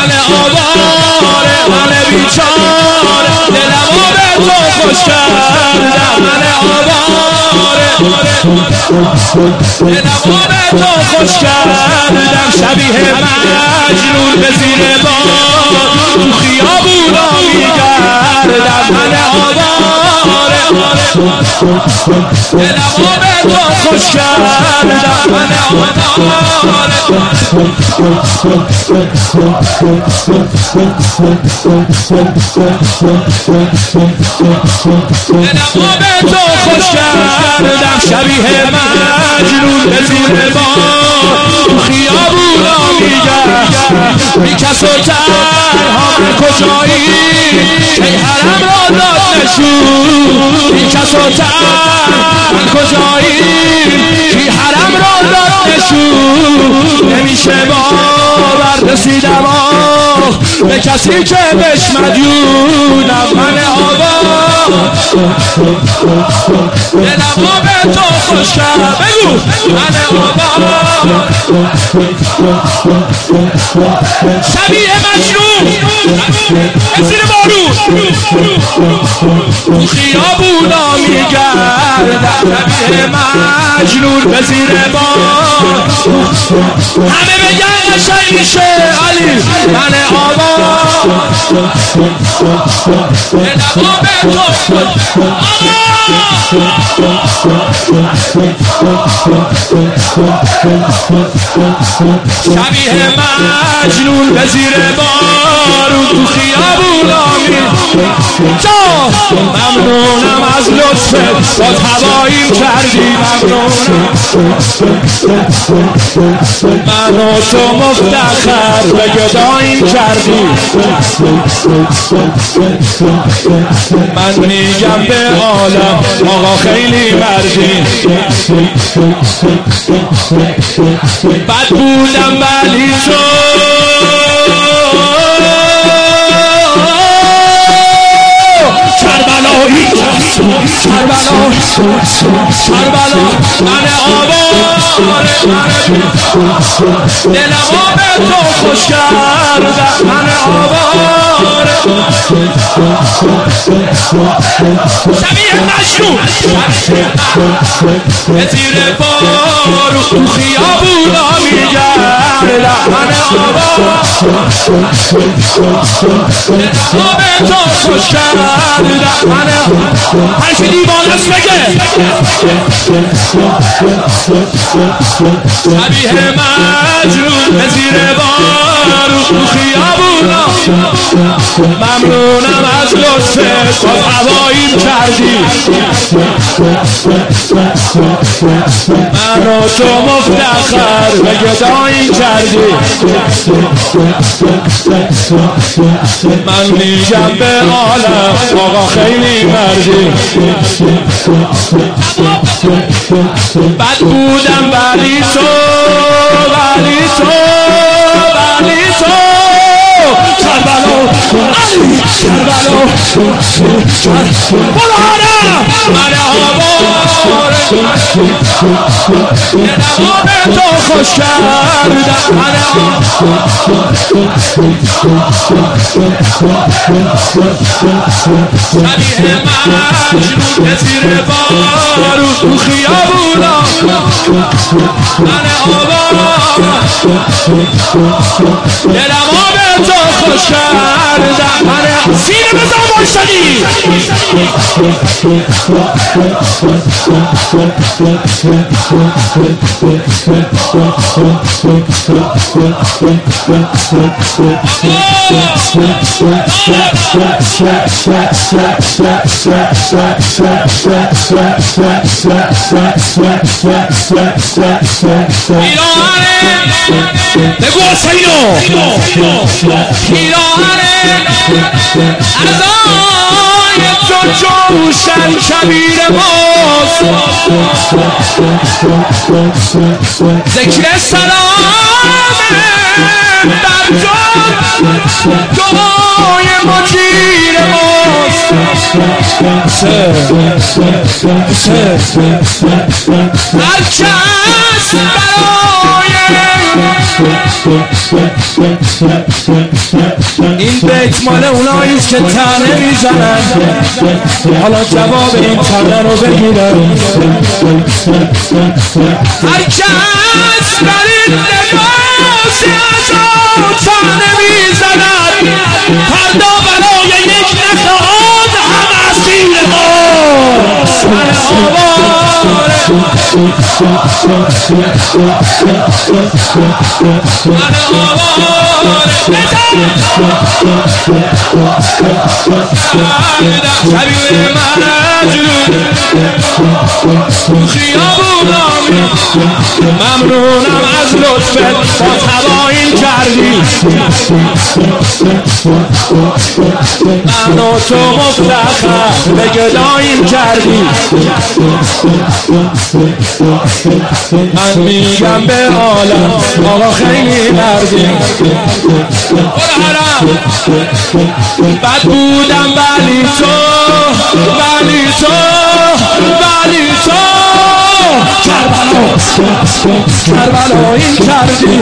من آواره من بیچاره دلمو به تو خوش کردم من آواره دلمو به تو خوش کردم شبیه مجنون به زیر باد تو خیابونا میگردم من آواره دلمو به تو خوش کردم من آواره دلمو به تو خوش کردم شبیه مجنون به زیر باد تو خیابونا میگردم بی کس و تنها به کجایی ای حرم را داد نشون بی کس و تنها کجایی ای حرم را داد نشون نمیشه باور رسیدم به کسی که بهش مدیونم من آباد دلمو به تو خوش کردم بگو من آباد شبیه مجنون زیر بارون تو خیابونا میگردم شبیه مجنون به زیر بار همه بگن قشنگ میشه علی من آباد دلمو به تو شبیه مجنون به زیر بارون تو خیابونا ممنونم از لطفت باز هواییم کردی ممنونم من و تو مفتخر به گداییم کردی من میگم به عالم آقا خیلی مردی بد بودم ولی تو کربلا من آواره دلمو به تو خوش کردم من آواره شبیه مجنون به زیر بارون تو خیابونا میگردم من آواره دلمو به تو خوش کردم من حرف دیوانه است بگه شبیه مجنون به زیر بارون تو خیابونا ممنونم از لطفت باز هواییم کردی من و تو مفتخر به گداییم کردی من میگم به عالم آقا خیلی مردی بد بودم ولی تو کربلا من آواره دلمو به تو خوش کردم من شبیه مجنون به زیر بارون تو خیابونا من آواره دلمو به تو خوش کردم من سینه بزن باشدی بگو سینو پیراهنه ازای تو جوشن کبیر ماست ذکر سلامه در جان دعای مجیر ماست هر کس برای این بیت مال اوناییست که تنه میزنن، حالا جواب این تنه رو بگیرن. هر کس در این لباس ازا تنه میزنن، فردا برای یک نخواهد هم اسیر ماست. شبیه مجنون خیابونامی، ممنونم از لطفت با تباین کردی، من و تو مفتخر به گداییم کردی. من میگم به عالم آقا خیلی مردی، بد بودم ولی تو کربلا این کردی.